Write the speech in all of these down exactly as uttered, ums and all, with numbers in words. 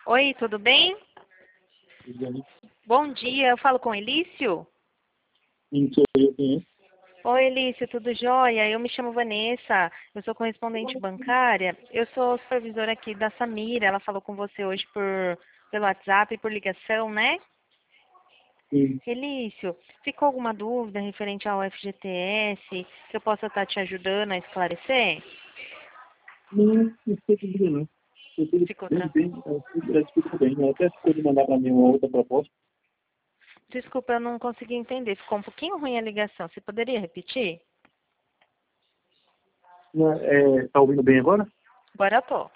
Oi, tudo bem? Bom dia, eu falo com Elício? Sim, sou eu, quem é? Oi, Elício, tudo jóia? Eu me chamo Vanessa, eu sou correspondente bancária. Eu sou supervisora aqui da Samira, ela falou com você hoje por, pelo WhatsApp e por ligação, né? Sim. Elício, ficou alguma dúvida referente ao F G T S que eu possa estar te ajudando a esclarecer? Não, não sei tudo não. Eu tudo Ficou bem, tranquilo. bem, eu tudo, eu tudo bem. Ela até ficou de mandar para mim uma outra proposta. Desculpa, eu não consegui entender. Ficou um pouquinho ruim a ligação. Você poderia repetir? Não, é, tá ouvindo bem agora? Agora eu tô.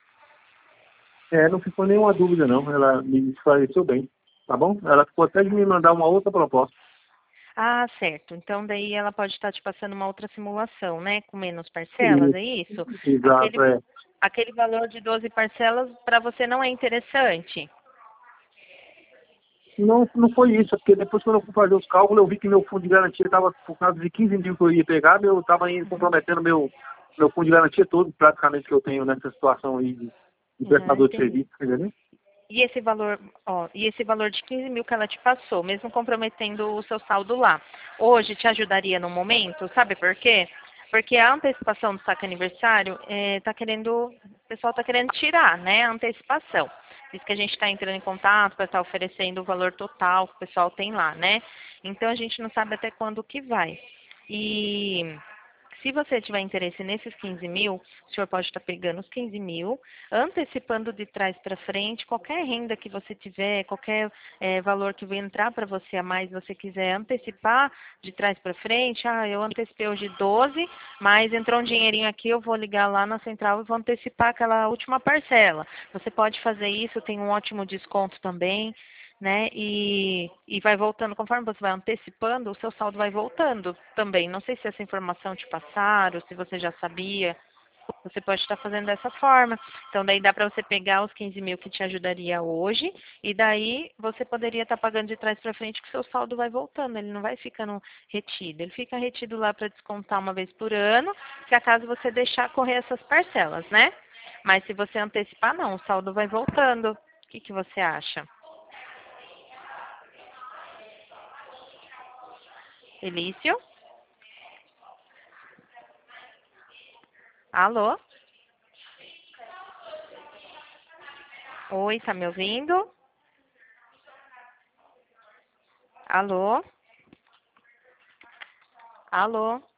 É, não ficou nenhuma dúvida não. Ela me esclareceu bem, tá bom? Ela ficou até de me mandar uma outra proposta. Ah, certo. Então daí ela pode estar te passando uma outra simulação, né? Com menos parcelas, é Isso, isso? exato, Aquele, é. aquele valor de doze parcelas para você não é interessante? Não, não foi isso, é porque depois quando eu fui fazer os cálculos, eu vi que meu fundo de garantia estava por causa de quinze mil que eu ia pegar, eu estava indo comprometendo meu, meu fundo de garantia todo, praticamente, que eu tenho nessa situação aí de, de Ah, prestador de entendi. serviço, entendeu? E esse valor, ó, e esse valor de quinze mil que ela te passou, mesmo comprometendo o seu saldo lá, hoje te ajudaria no momento? Sabe por quê? Porque a antecipação do saque aniversário é, tá querendo, o pessoal está querendo tirar, né, a antecipação. Diz que a gente está entrando em contato para estar oferecendo o valor total que o pessoal tem lá, né? Então a gente não sabe até quando que vai. E se você tiver interesse nesses quinze mil, o senhor pode estar pegando os quinze mil, antecipando de trás para frente, qualquer renda que você tiver, qualquer eh, valor que vai entrar para você a mais, você quiser antecipar de trás para frente, ah, eu antecipei hoje doze, mas entrou um dinheirinho aqui, eu vou ligar lá na central e vou antecipar aquela última parcela. Você pode fazer isso, tem um ótimo desconto também, né? E, e vai voltando, conforme você vai antecipando, o seu saldo vai voltando também. Não sei se essa informação te passaram, se você já sabia. Você pode estar fazendo dessa forma. Então, daí dá para você pegar os quinze mil que te ajudaria hoje, e daí você poderia estar pagando de trás para frente que o seu saldo vai voltando, ele não vai ficando retido. Ele fica retido lá para descontar uma vez por ano, se acaso você deixar correr essas parcelas, né? Mas se você antecipar, não, o saldo vai voltando. O que, que você acha? Elício? Alô? Oi, tá me ouvindo? Alô? Alô?